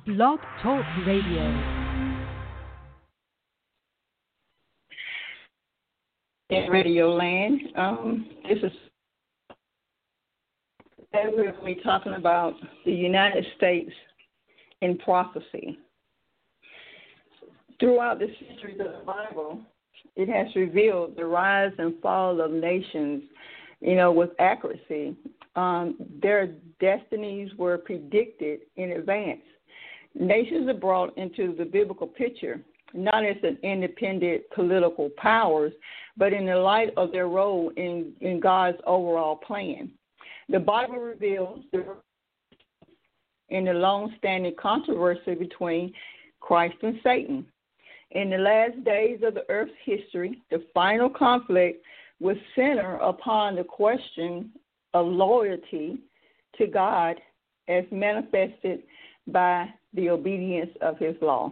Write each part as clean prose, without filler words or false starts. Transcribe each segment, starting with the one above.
Blog Talk Radio. In Radio Land, this is we're going to be talking about the United States in prophecy. Throughout the centuries of the Bible, it has revealed the rise and fall of nations, with accuracy. Their destinies were predicted in advance. Nations are brought into the biblical picture, not as an independent political powers, but in the light of their role in God's overall plan. The Bible reveals in the long-standing controversy between Christ and Satan. In the last days of the earth's history, the final conflict will center upon the question of loyalty to God as manifested by the obedience of his law.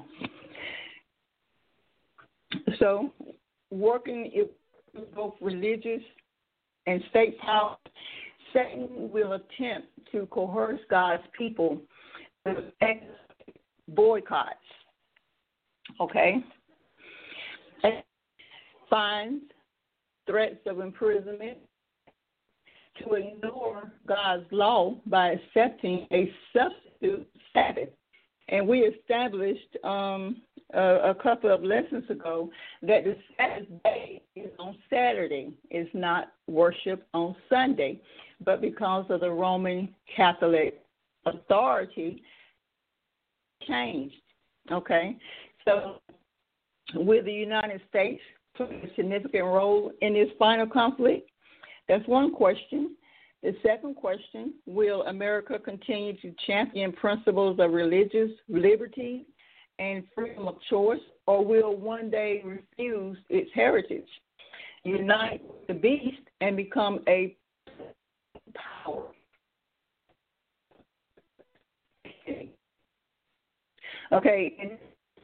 So, working with both religious and state power, Satan will attempt to coerce God's people to boycotts. Okay? And fines, threats of imprisonment, to ignore God's law by accepting a substitute Sabbath. And we established a couple of lessons ago that the Sabbath day is on Saturday. It's not worship on Sunday. But because of the Roman Catholic authority, changed. Okay? So will the United States play a significant role in this final conflict? That's one question. The second question, will America continue to champion principles of religious liberty and freedom of choice, or will one day refuse its heritage, unite with the beast, and become a power? Okay, and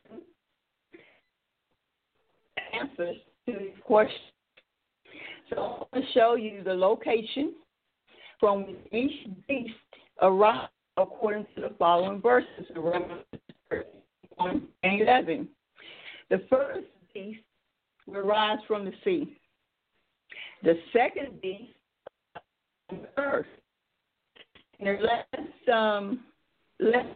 answers to these questions. So I'm going to show you the location from which each beast arrived according to the following verses in Revelation 1 and 11. The first beast will rise from the sea. The second beast from the earth. And the last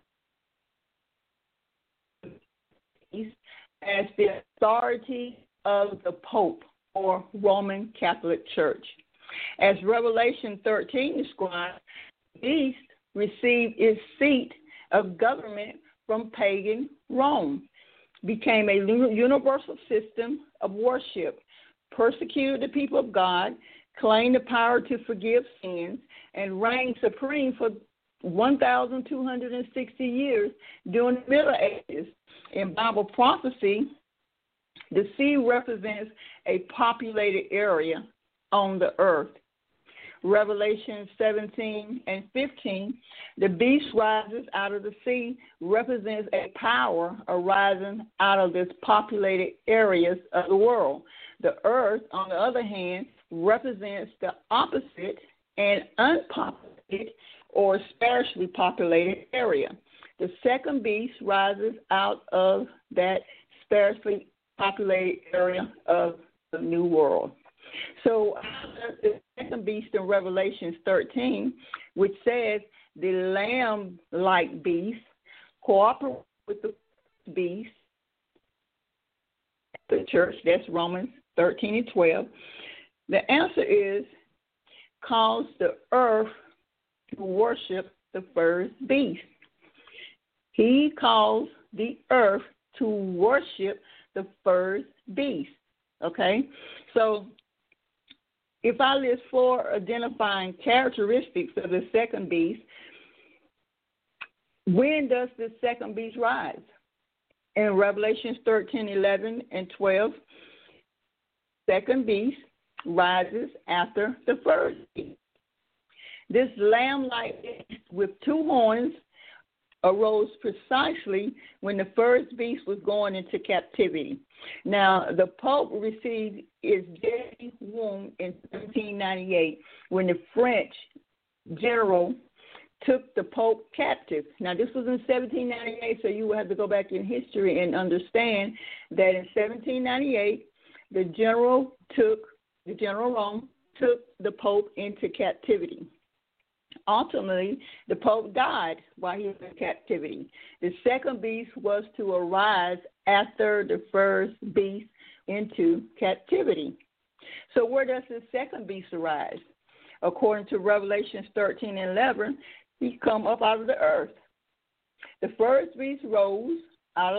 beast as the authority of the Pope or Roman Catholic Church. As Revelation 13 describes, the beast received its seat of government from pagan Rome, became a universal system of worship, persecuted the people of God, claimed the power to forgive sins, and reigned supreme for 1,260 years during the Middle Ages. In Bible prophecy, the sea represents a populated area on the earth. Revelation 17 and 15, the beast rises out of the sea, represents a power arising out of this populated areas of the world. The earth, on the other hand, represents the opposite and unpopulated or sparsely populated area. The second beast rises out of that sparsely populated area of the new world. So the second beast in Revelation 13, which says the lamb-like beast cooperates with the beast, the church, that's Romans 13 and 12. The answer is cause the earth to worship the first beast. He calls the earth to worship the first beast. Okay? So if I list 4 identifying characteristics of the second beast, when does the second beast rise? In Revelations 13, 11, and 12, second beast rises after the first beast. This lamb-like beast with 2 horns arose precisely when the first beast was going into captivity. Now, the Pope received his deadly wound in 1798 when the French general took the Pope captive. Now, this was in 1798, so you will have to go back in history and understand that in 1798, the General Rome took the Pope into captivity. Ultimately, the Pope died while he was in captivity. The second beast was to arise after the first beast into captivity. So where does the second beast arise? According to Revelation 13 and 11, he come up out of the earth. The first beast rose out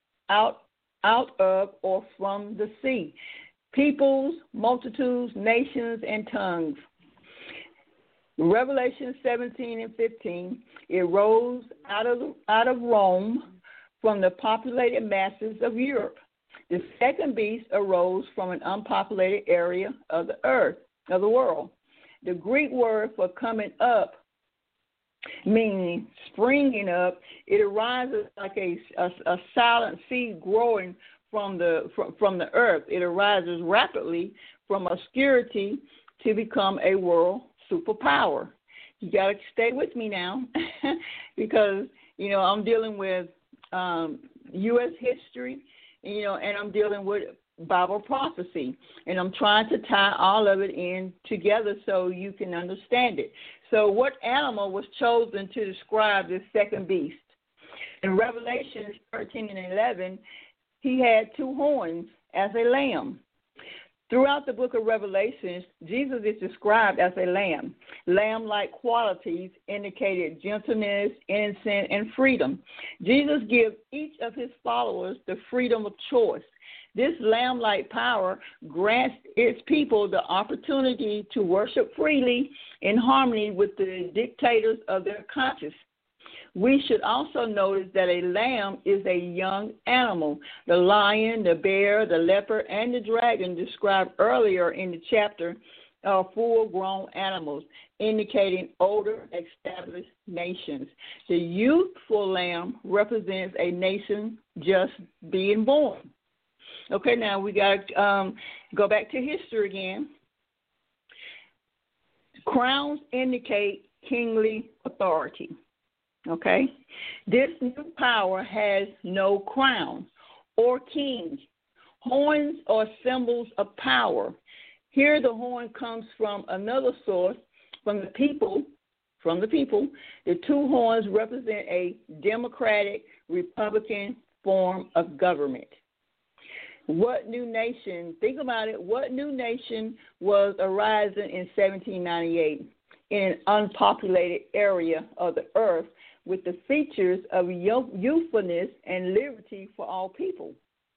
of or from the sea. Peoples, multitudes, nations, and tongues. Revelation 17 and 15, it rose out of Rome from the populated masses of Europe. The second beast arose from an unpopulated area of the earth, of the world. The Greek word for coming up, meaning springing up, it arises like a silent seed growing from the earth. It arises rapidly from obscurity to become a world superpower. You got to stay with me now because, I'm dealing with U.S. history, and I'm dealing with Bible prophecy, and I'm trying to tie all of it in together so you can understand it. So what animal was chosen to describe this second beast? In Revelation 13 and 11, he had two horns as a lamb. Throughout the book of Revelations, Jesus is described as a lamb. Lamb-like qualities indicated gentleness, innocence, and freedom. Jesus gives each of his followers the freedom of choice. This lamb-like power grants its people the opportunity to worship freely in harmony with the dictators of their conscience. We should also notice that a lamb is a young animal. The lion, the bear, the leopard, and the dragon described earlier in the chapter are full-grown animals, indicating older, established nations. The youthful lamb represents a nation just being born. Okay, now we got to go back to history again. Crowns indicate kingly authority. Okay, this new power has no crown or king. Horns are symbols of power. Here, the horn comes from another source, from the people. The two horns represent a democratic, republican form of government. What new nation? Think about it. What new nation was arising in 1798 in an unpopulated area of the earth, with the features of youthfulness and liberty for all people?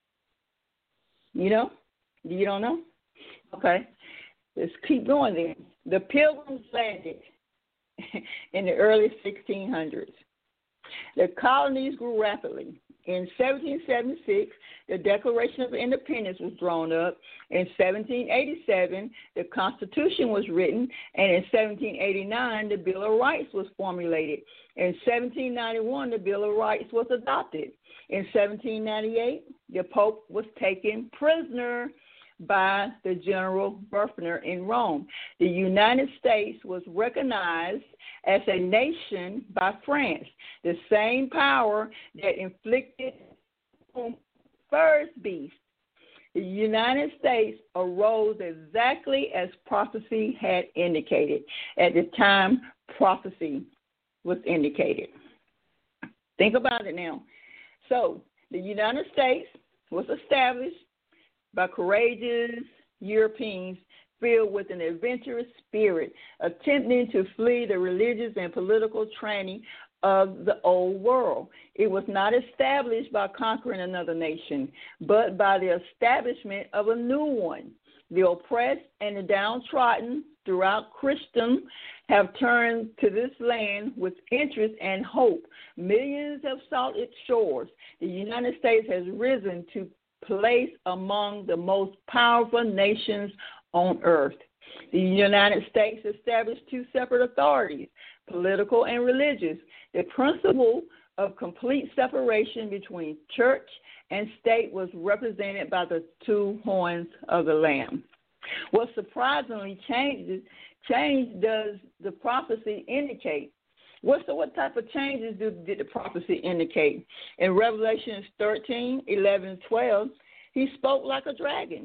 You don't know? Okay, let's keep going then. The Pilgrims landed in the early 1600s. The colonies grew rapidly. In 1776, the Declaration of Independence was drawn up. In 1787, the Constitution was written, and in 1789, the Bill of Rights was formulated. In 1791, the Bill of Rights was adopted. In 1798, the Pope was taken prisoner by the General Berfner in Rome. The United States was recognized as a nation by France, the same power that inflicted the first beast. The United States arose exactly as prophecy had indicated at the time prophecy was indicated. Think about it now. So the United States was established by courageous Europeans filled with an adventurous spirit, attempting to flee the religious and political training of the old world. It was not established by conquering another nation, but by the establishment of a new one. The oppressed and the downtrodden throughout Christendom have turned to this land with interest and hope. Millions have sought its shores. The United States has risen to place among the most powerful nations on earth. The United States established two separate authorities, political and religious. The principle of complete separation between church and state was represented by the two horns of the Lamb. What surprisingly change does the prophecy indicate? What type of changes did the prophecy indicate? In Revelation 13, 11, 12, he spoke like a dragon.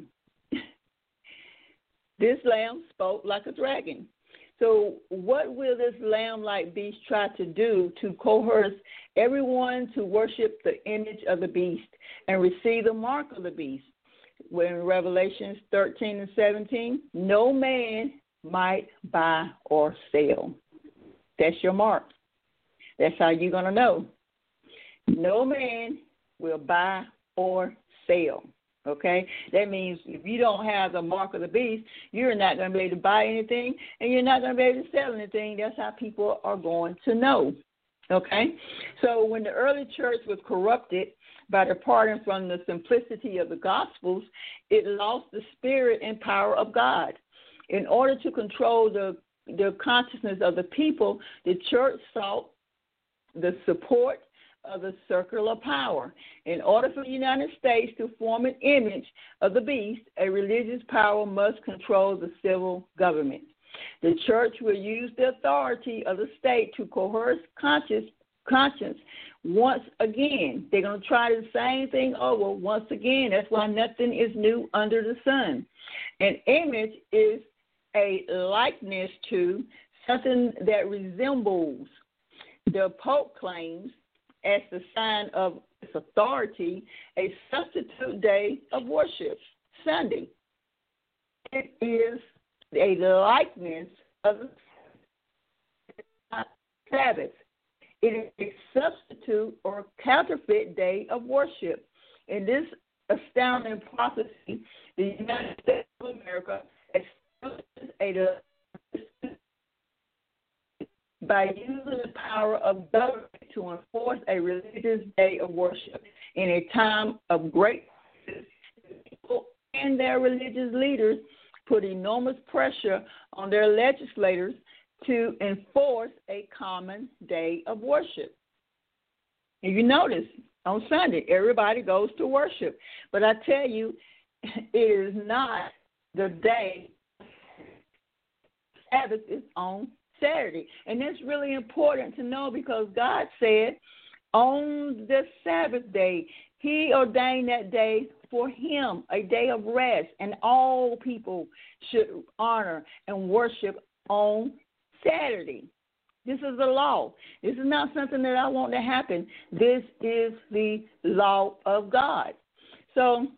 This lamb spoke like a dragon. So what will this lamb-like beast try to do to coerce everyone to worship the image of the beast and receive the mark of the beast? When in Revelation 13 and 17, no man might buy or sell. That's your mark. That's how you're going to know. No man will buy or sell. Okay? That means if you don't have the mark of the beast, you're not going to be able to buy anything, and you're not going to be able to sell anything. That's how people are going to know. Okay? So when the early church was corrupted by departing from the simplicity of the Gospels, it lost the spirit and power of God. In order to control the consciousness of the people, the church sought the support of the circular power. In order for the United States to form an image of the beast, a religious power must control the civil government. The church will use the authority of the state to coerce conscience once again. They're going to try the same thing over once again. That's why nothing is new under the sun. An image is a likeness to something that resembles. The Pope claims, as the sign of its authority, a substitute day of worship, Sunday. It is a likeness of the Sabbath. It is a substitute or counterfeit day of worship. In this astounding prophecy, the United States of America establishes by using the power of government to enforce a religious day of worship in a time of great crisis. People and their religious leaders put enormous pressure on their legislators to enforce a common day of worship. If you notice, on Sunday, everybody goes to worship. But I tell you, it is not the day. Sabbath is on Saturday. And that's really important to know because God said on the Sabbath day, he ordained that day for him, a day of rest, and all people should honor and worship on Saturday. This is the law. This is not something that I want to happen. This is the law of God. So,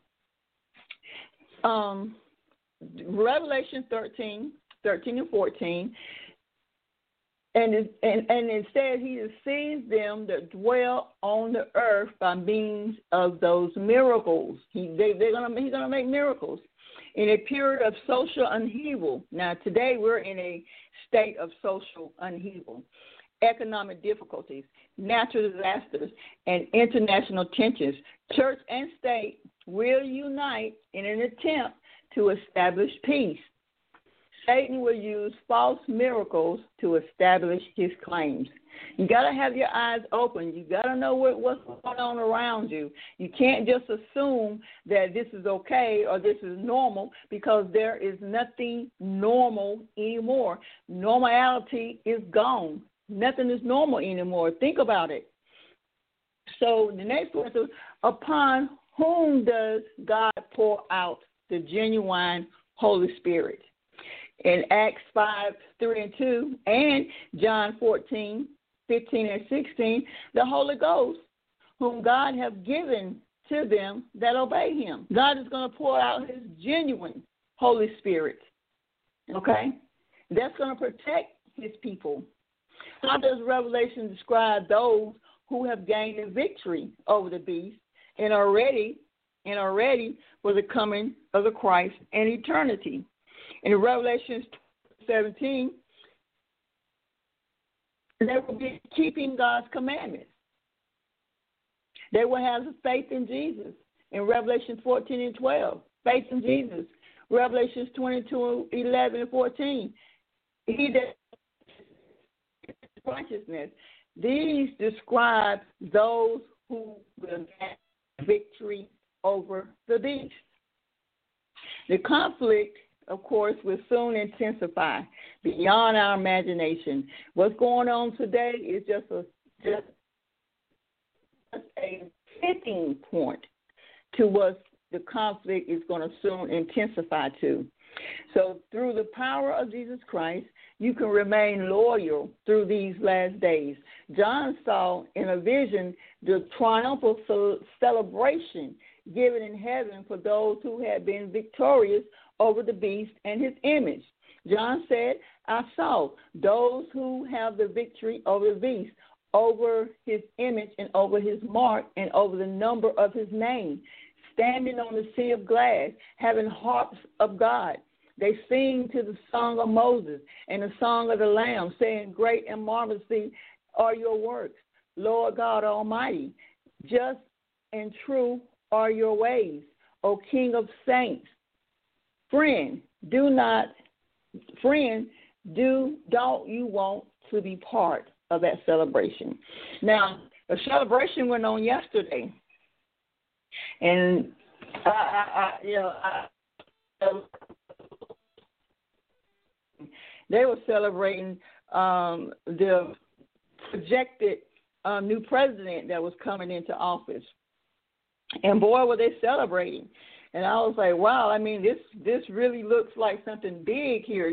Revelation 13 and 14, and it says he has seized them that dwell on the earth by means of those miracles. He's gonna make miracles in a period of social upheaval. Now today we're in a state of social upheaval, economic difficulties, natural disasters, and international tensions. Church and state will unite in an attempt to establish peace. Satan will use false miracles to establish his claims. You got to have your eyes open. You got to know what's going on around you. You can't just assume that this is okay or this is normal because there is nothing normal anymore. Normality is gone. Nothing is normal anymore. Think about it. So the next one is, upon whom does God pour out the genuine Holy Spirit? In Acts 5:3-2 and John 14:15 and 16, the Holy Ghost, whom God has given to them that obey him. God is going to pour out his genuine Holy Spirit. Okay? That's going to protect his people. How does Revelation describe those who have gained a victory over the beast and are ready for the coming of the Christ and eternity? In Revelation 17, they will be keeping God's commandments. They will have faith in Jesus. In Revelation 14 and 12, faith in Jesus. Revelation 22, 11 and 14, he that righteousness. These describe those who will get victory over the beast. The conflict of course, will soon intensify beyond our imagination. What's going on today is just a tipping point to what the conflict is going to soon intensify to. So through the power of Jesus Christ, you can remain loyal through these last days. John saw in a vision the triumphal celebration given in heaven for those who had been victorious over the beast and his image. John said, I saw those who have the victory over the beast, over his image and over his mark and over the number of his name, standing on the sea of glass, having harps of God. They sing to the song of Moses and the song of the Lamb, saying, great and marvelously are your works, Lord God Almighty. Just and true are your ways, O King of saints. Friend, don't you want to be part of that celebration? Now, a celebration went on yesterday, and they were celebrating the projected new president that was coming into office. And boy, were they celebrating. And I was like, wow, I mean, this really looks like something big here.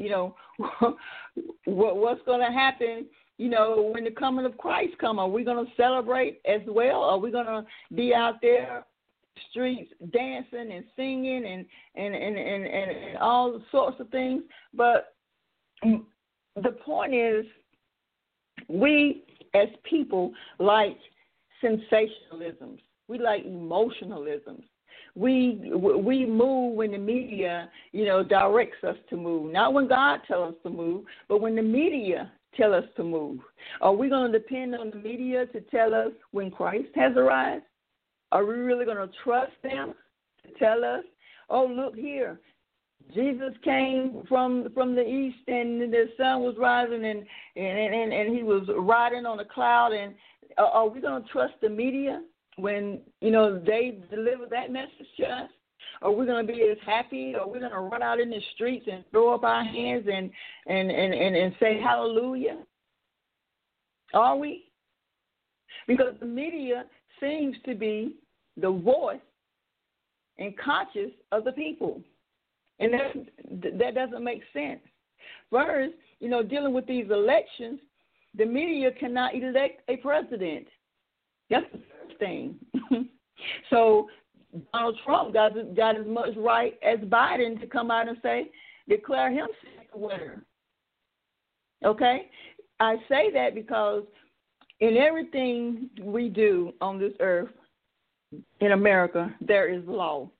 What's going to happen, when the coming of Christ come? Are we going to celebrate as well? Are we going to be out there streets dancing and singing and all sorts of things? But the point is, we as people like sensationalisms. We like emotionalisms. We move when the media, directs us to move. Not when God tells us to move, but when the media tell us to move. Are we going to depend on the media to tell us when Christ has arrived? Are we really going to trust them to tell us, oh, look here, Jesus came from the east and the sun was rising and he was riding on a cloud? And are we going to trust the media when, they deliver that message to us? Are we going to be as happy? Are we going to run out in the streets and throw up our hands and say hallelujah? Are we? Because the media seems to be the voice and conscience of the people. And that doesn't make sense. First, dealing with these elections, the media cannot elect a president. That's the first thing. So Donald Trump got as much right as Biden to come out and say, declare himself the winner. Okay? I say that because in everything we do on this earth, in America, there is law.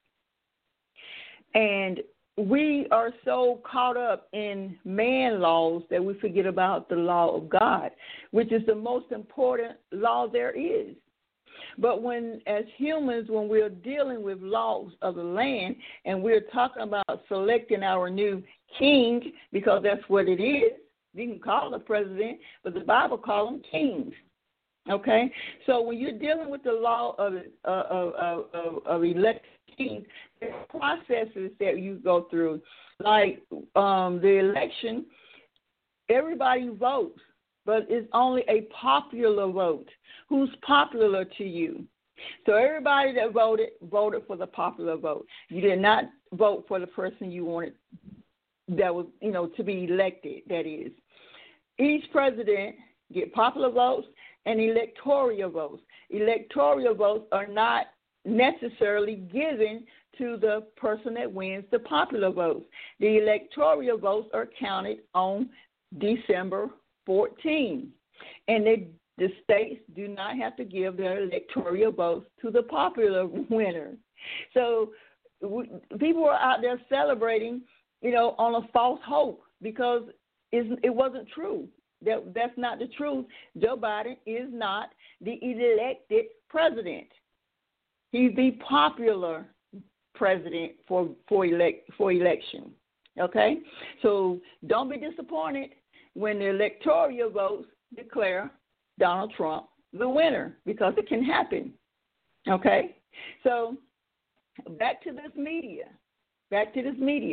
And we are so caught up in man laws that we forget about the law of God, which is the most important law there is. But as humans, when we're dealing with laws of the land and we're talking about selecting our new king, because that's what it is, you can call them president, but the Bible calls them kings. Okay? So when you're dealing with the law of elected kings, there are processes that you go through. Like the election, everybody votes, but it's only a popular vote. Who's popular to you? So everybody that voted for the popular vote. You did not vote for the person you wanted that was, to be elected, that is. Each president get popular votes and electoral votes. Electoral votes are not necessarily given to the person that wins the popular votes. The electoral votes are counted on December 14. And the states do not have to give their electoral votes to the popular winner. So people are out there celebrating, on a false hope because it wasn't true. That's not the truth. Joe Biden is not the elected president. He's the popular president for election. Okay? So don't be disappointed when the electoral votes declare Donald Trump the winner, because it can happen. Okay? So back to this media.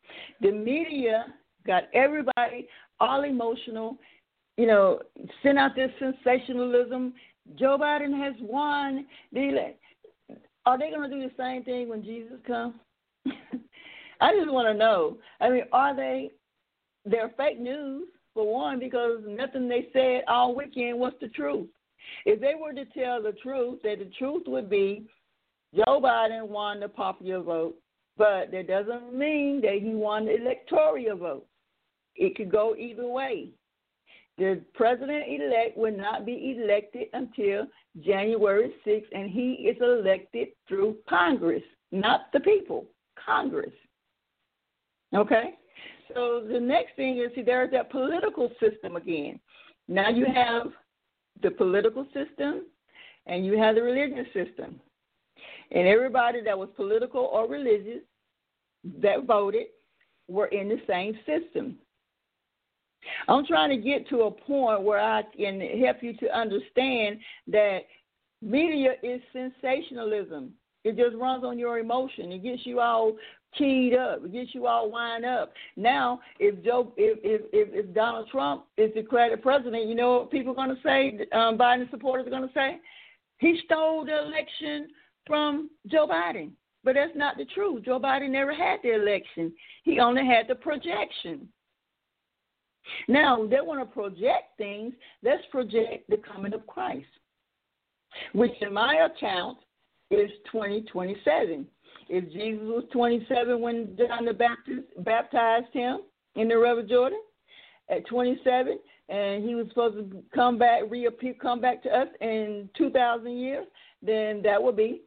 The media got everybody all emotional, sent out this sensationalism. Joe Biden has won. Are they going to do the same thing when Jesus comes? I just want to know. I mean, they're fake news, for one, because nothing they said all weekend was the truth. If they were to tell the truth, that the truth would be Joe Biden won the popular vote, but that doesn't mean that he won the electoral vote. It could go either way. The president-elect will not be elected until January 6th, and he is elected through Congress, not the people, Congress. Okay? So the next thing is, there's that political system again. Now you have the political system and you have the religious system. And everybody that was political or religious that voted were in the same system. I'm trying to get to a point where I can help you to understand that media is sensationalism. It just runs on your emotion. It gets you all keyed up. It gets you all wind up. Now, if Donald Trump is declared president, you know what people are going to say? Biden supporters are going to say? He stole the election from Joe Biden. But that's not the truth. Joe Biden never had the election. He only had the projection. Now, they want to project things. Let's project the coming of Christ, which in my account is 2027. If Jesus was 27 when John the Baptist baptized him in the River Jordan at 27, and he was supposed to come back to us in 2,000 years, then that would be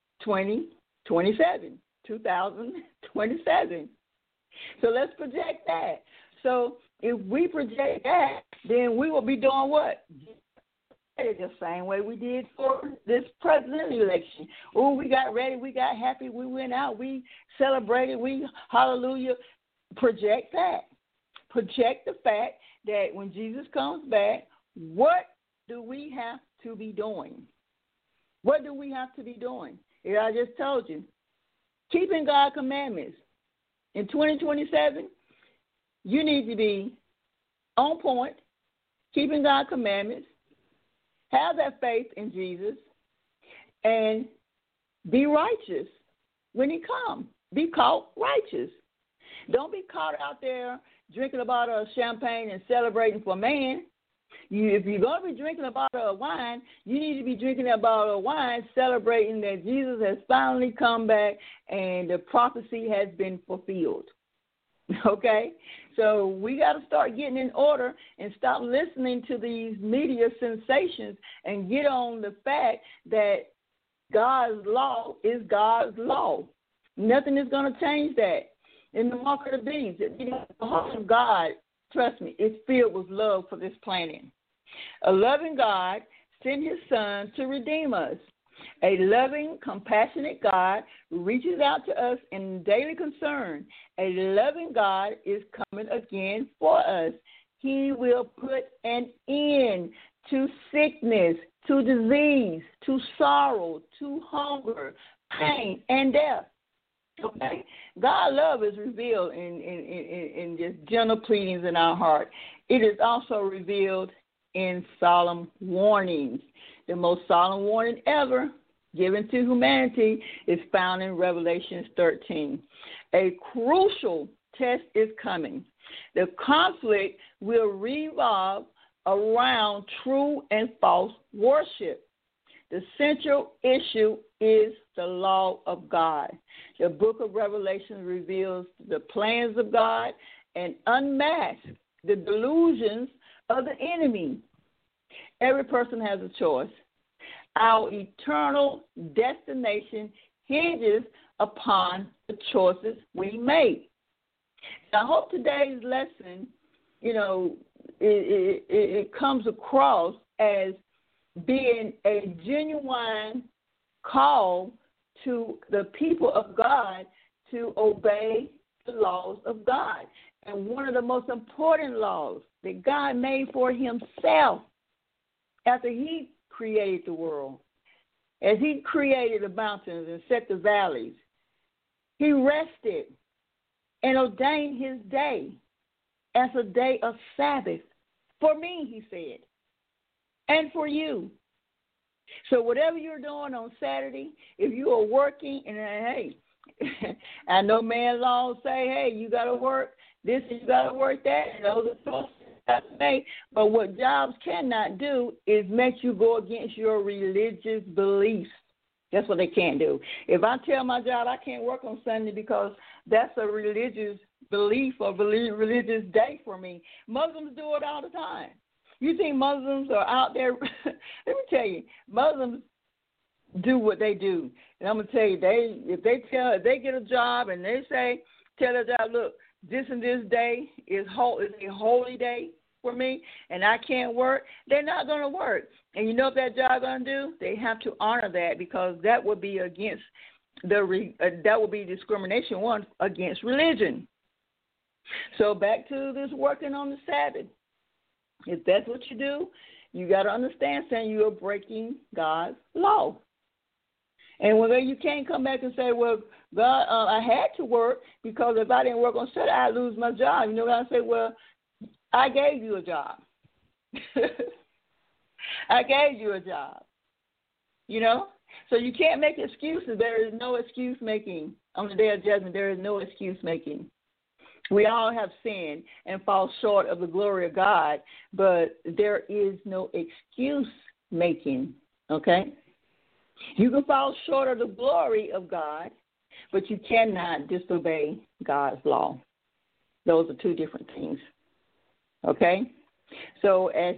2027. So let's project that. So if we project that, then we will be doing what? The same way we did for this presidential election. Oh, we got ready, we got happy, we went out, we celebrated, we hallelujah. Project that. Project the fact that when Jesus comes back, what do we have to be doing? What do we have to be doing? Yeah, I just told you. Keeping God's commandments. In 2027, you need to be on point, keeping God's commandments, have that faith in Jesus, and be righteous when he comes. Be caught righteous. Don't be caught out there drinking a bottle of champagne and celebrating for man. If you're going to be drinking a bottle of wine, you need to be drinking that bottle of wine celebrating that Jesus has finally come back and the prophecy has been fulfilled. Okay? So we got to start getting in order and stop listening to these media sensations and get on the fact that God's law is God's law. Nothing is going to change that. In the mark of the beast, the heart of God, trust me, is filled with love for this planet. A loving God sent his son to redeem us. A loving, compassionate God reaches out to us in daily concern. A loving God is coming again for us. He will put an end to sickness, to disease, to sorrow, to hunger, pain, and death. Okay? God's love is revealed in just gentle pleadings in our heart. It is also revealed in solemn warnings. The most solemn warning ever given to humanity is found in Revelation 13. A crucial test is coming. The conflict will revolve around true and false worship. The central issue is the law of God. The book of Revelation reveals the plans of God and unmasks the delusions of the enemy. Every person has a choice. Our eternal destination hinges upon the choices we make. I hope today's lesson, it comes across as being a genuine call to the people of God to obey the laws of God. And one of the most important laws that God made for himself after he created the world, as he created the mountains and set the valleys, he rested. and ordained his day as a day of Sabbath for me, he said, and for you. So whatever you're doing on Saturday, if you are working, and hey, I know man laws say, hey, you got to work this and you got to work that, and those are choices you have to make. But what jobs cannot do is make you go against your religious beliefs. That's what they can't do. If I tell my job I can't work on Sunday because that's a religious belief or religious day for me, Muslims do it all the time. You think Muslims are out there? Let me tell you, Muslims do what they do. And I'm going to tell you, if they get a job and they tell their job, look, this and this day is a holy day for me, and I can't work, they're not going to work. And you know what that job going to do? They have to honor that, because that would be against that would be discrimination against religion. So back to this working on the Sabbath. If that's what you do, you got to understand, saying you are breaking God's law. And whether you can't come back and say, well, God, I had to work, because if I didn't work on Saturday, I'd lose my job. You know what I say? Well, I gave you a job. I gave you a job. You know? So you can't make excuses. There is no excuse making. On the day of judgment, there is no excuse making. We all have sinned and fall short of the glory of God, but there is no excuse making, okay? You can fall short of the glory of God, but you cannot disobey God's law. Those are two different things, okay? So as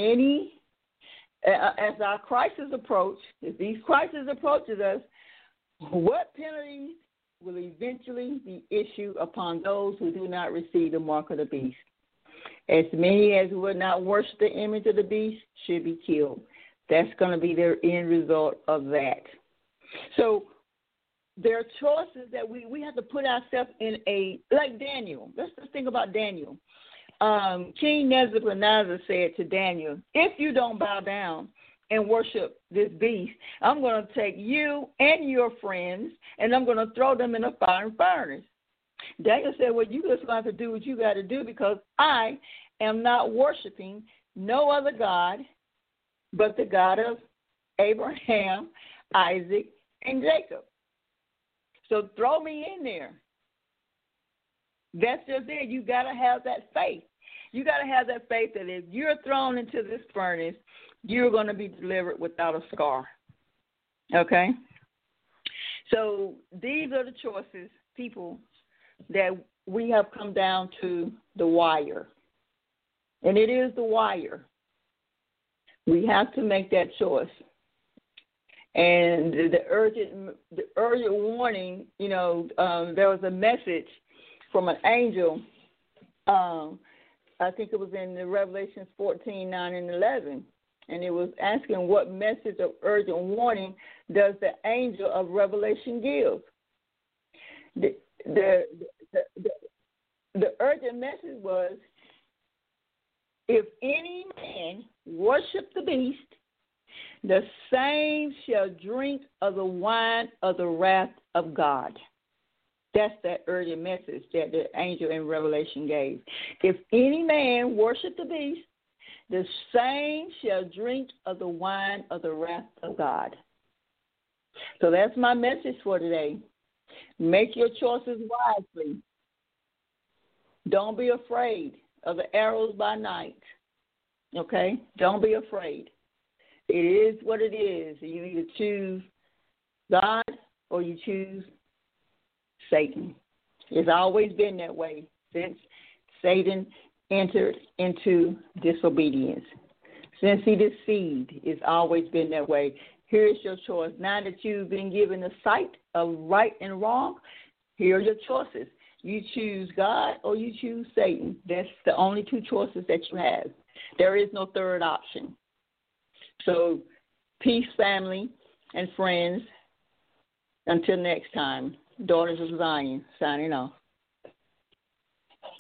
our crisis approach, if these crises approaches us, what penalties will eventually be issued upon those who do not receive the mark of the beast? As many as would not worship the image of the beast should be killed. That's going to be their end result of that. So there are choices that we have to put ourselves in like Daniel. Let's just think about Daniel. King Nebuchadnezzar said to Daniel, if you don't bow down and worship this beast, I'm going to take you and your friends, and I'm going to throw them in a fire furnace. Daniel said, well, you just have to do what you got to do, because I am not worshiping no other God but the God of Abraham, Isaac, and Jacob. So throw me in there. That's just it. You got to have that faith. You got to have that faith that if you're thrown into this furnace, you're going to be delivered without a scar. Okay? So these are the choices, people, that we have come down to the wire. And it is the wire. We have to make that choice. And the urgent warning, there was a message from an angel. I think it was in the Revelations 14:9 and 11. And it was asking, what message of urgent warning does the angel of Revelation give? The urgent message was, if any man worship the beast, the same shall drink of the wine of the wrath of God. That's that urgent message that the angel in Revelation gave. If any man worship the beast, the same shall drink of the wine of the wrath of God. So that's my message for today. Make your choices wisely. Don't be afraid of the arrows by night. Okay? Don't be afraid. It is what it is. You either choose God or you choose Satan. It's always been that way since Satan entered into disobedience. Since he deceived, it's always been that way. Here's your choice. Now that you've been given the sight of right and wrong, here are your choices. You choose God or you choose Satan. That's the only two choices that you have. There is no third option. So, peace, family, and friends. Until next time, Daughters of Zion, signing off.